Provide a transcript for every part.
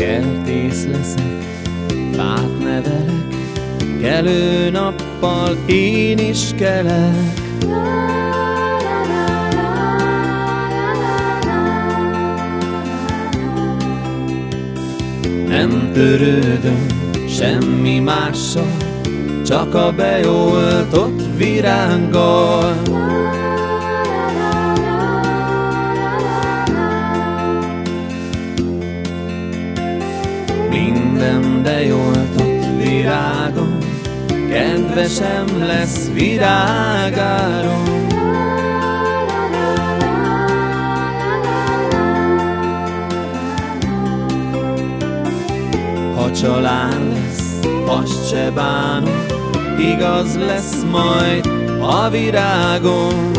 Kertész leszek, fát nevelek, kelő nappal én is kelek. Nem törődöm semmi mással, csak a beoltott virággal. Minden beoltott virágon kedvesem lesz virágáron. Ha család lesz, azt se bánom, igaz lesz majd a virágon.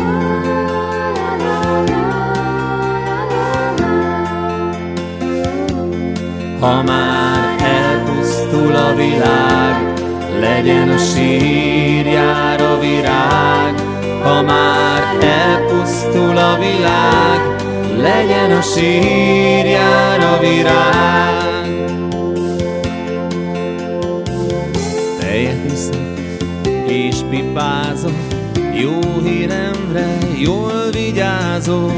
Ha már elpusztul a világ, legyen a sírjára virág. Ha már elpusztul a világ, legyen a sírjára virág. Tejet iszok és pipázok, jó híremre jól vigyázok.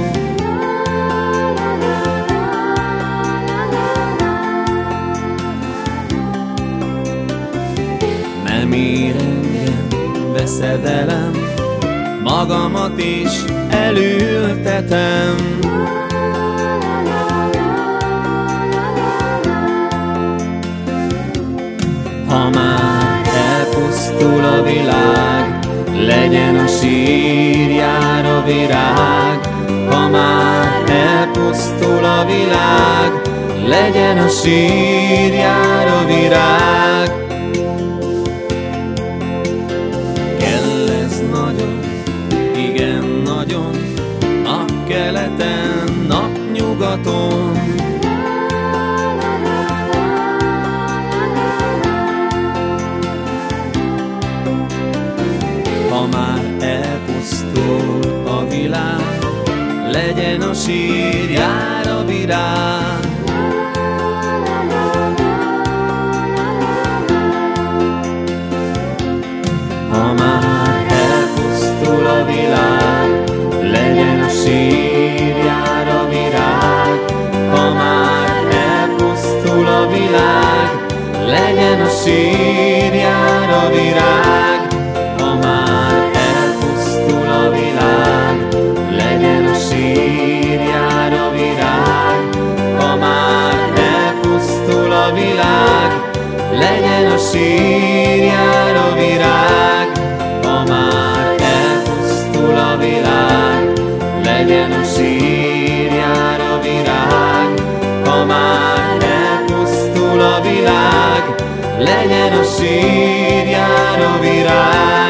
Nem ér engem veszedelem, magamat is elültetem. Ha már elpusztul a világ, legyen a sírjára virág. Ha már elpusztul a világ, legyen a sírjára virág. Kell ez nagyon, igen nagyon, napkeleten, napnyugaton. Ha már elpusztul a világ, legyen a sírjára virág. Ha már elpusztul a világ, legyen a sírjára virág. Ha már elpusztul a világ, legyen a sírjára virág. Ha már elpusztul a világ, legyen a sírjára virág. Ha már elpusztul a világ, legyen a sírjára virág. Ha már elpusztul a világ, legyen a sírjára virág. Ha már elpusztul a világ, legyen a sírjára virág.